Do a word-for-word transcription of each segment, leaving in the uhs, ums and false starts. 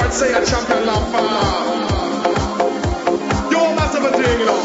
and say a champion love for. You're massive a thing, you know.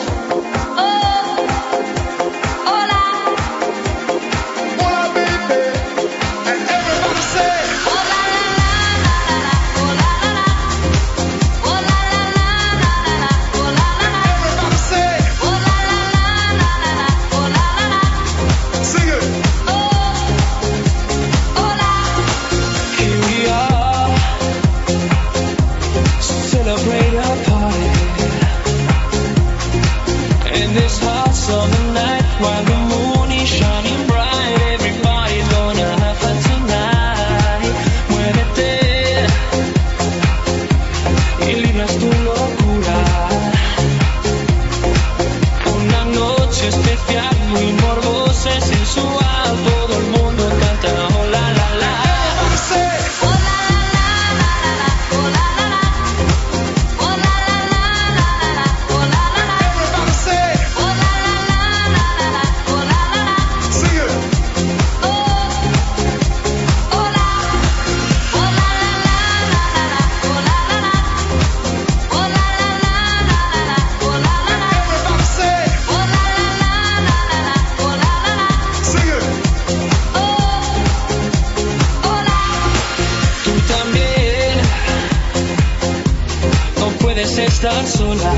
Estar sola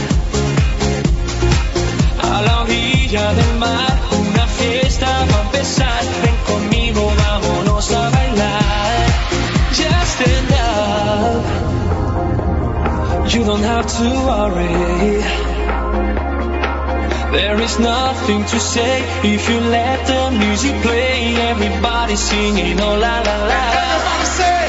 a la orilla del mar, una fiesta va a empezar. Ven conmigo, vámonos a bailar. Just enough, you don't have to worry. There is nothing to say if you let the music play. Everybody singing, oh la la la. Everybody say.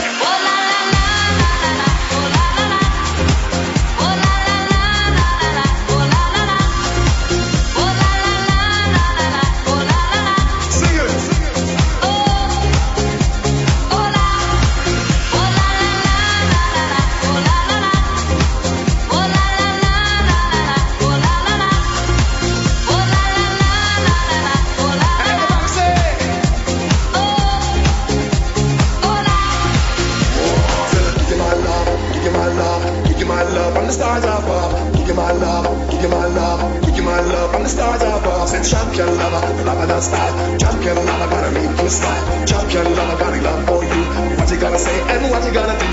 Champion lover, lover that style. Champion lover, gotta make you smile. Champion lover, got a love for you. What you gonna say and what you gonna do?